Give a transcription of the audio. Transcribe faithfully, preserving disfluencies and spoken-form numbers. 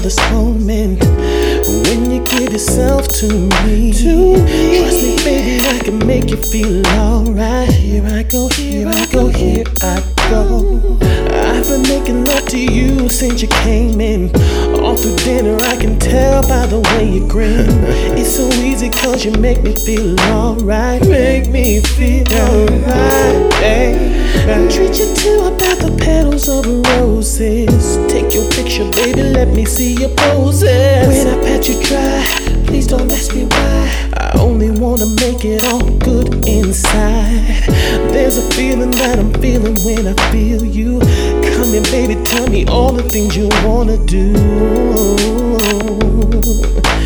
this moment when you give yourself to me. To me. Trust me, baby, I can make you feel alright. Here I go, here I go, here I go. I've been making love to you since you came in. All through dinner, I can tell by the way you grin. It's so easy cause you make me feel alright. Make me feel alright, babe. Treat you to about the petals of roses. Take your picture, baby, let me see your poses. When I pat you dry, please don't ask me why. I only wanna make it all good inside. There's a feeling that I'm feeling when I feel you. Come here, baby, tell me all the things you wanna do.